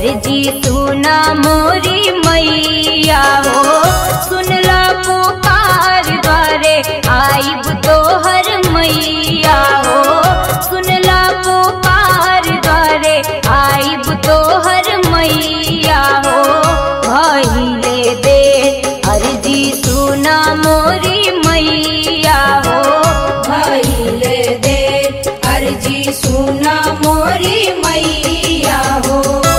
अर्जी सुना मोरी मैया हो, सुनला पुकार द्वारे आइब तोहर मैया हो, सुनला पुकार द्वारे आइब तोहर मैया हो। भइले देर अर्जी सुना मोरी मैया हो, भइले देर अर्जी सुना मोरी मैया हो।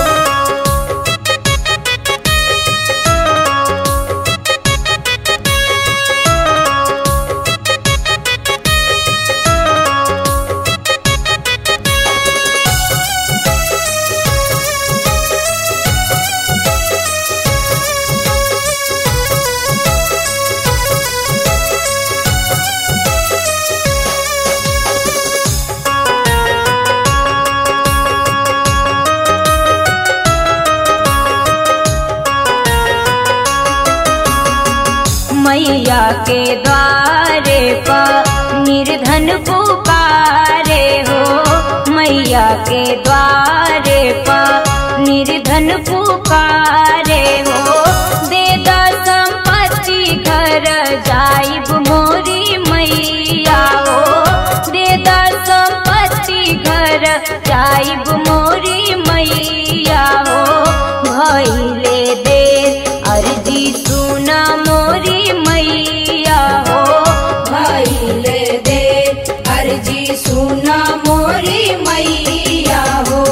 मैया के द्वारे पर निर्धन पुकारे हो, मैया के द्वारे पर निर्धन पुकारे हो। दे दा संपत्ति घर जाइब मोरी मैया हो, दे दा संपत्ति घर जाइब मोरी मैया हो। भइले देर अर्जी सुना मोरी मैया हो, भइले देर अर्जी सुना मोरी मैया हो।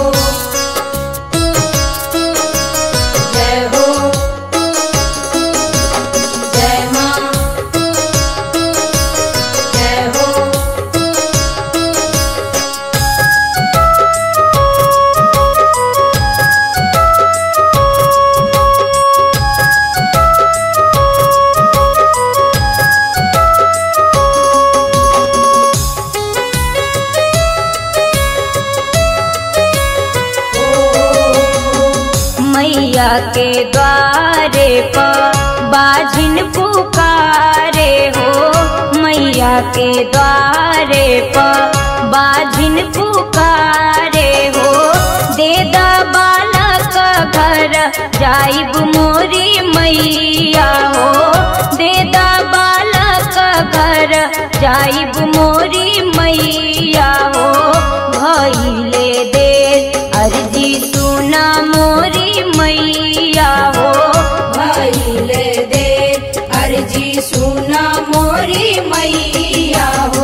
जय हो, जय माँ, जय हो। मैया के द्वारे पर बाझिन पुकारे हो, मैया के द्वारे पर बाझिन पुकारे हो। दे दा बालक घर जाइब मोरी मैया हो, दे दा बालक घर जाइब मोरी मैया हो। भइले देर अर्जी सुना मोरी मैया हो, भइले देर अर्जी सुना मोरी मैया हो।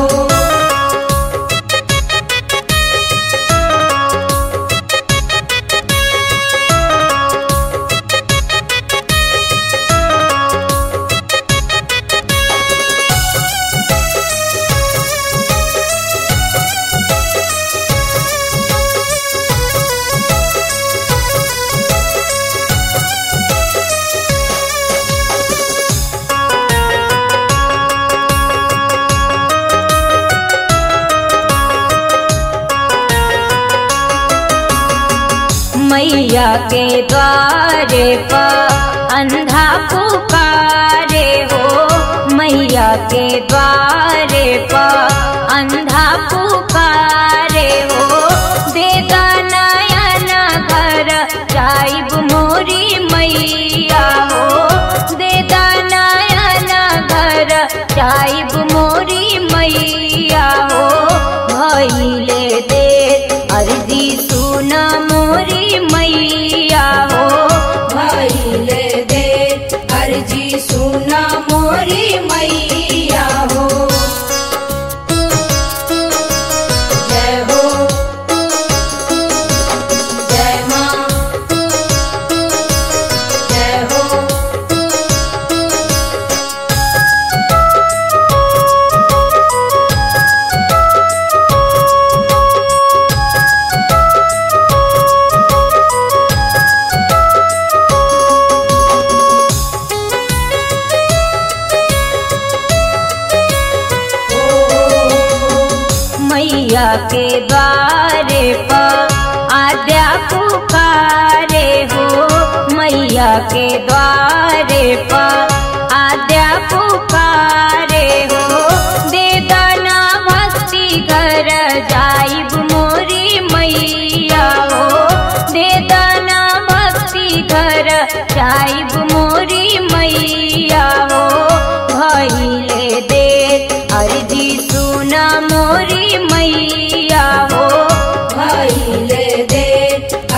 मैया के द्वारे पर अंधा पुकारे हो, मैया के द्वारे पर अंधा पुकारे हो। दे दा नयन घर जाइब मोरी मैया हो, दे दा नयन घर जाइब मोरी मैया हो। भइले देर अर्जी सुना मोरी मैया हो, भइले देर अर्जी सुना मोरी मैया हो। जय हो, जय माँ, जय हो। मैया के द्वारे पर आद्या पुकारे हो, मैया के द्वारे पर आद्या पुकारे हो। दे दाना भक्ति घर जाइब मोरी मैया हो, दे दाना भक्ति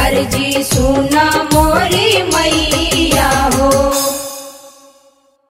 अर्जी सुना मोरी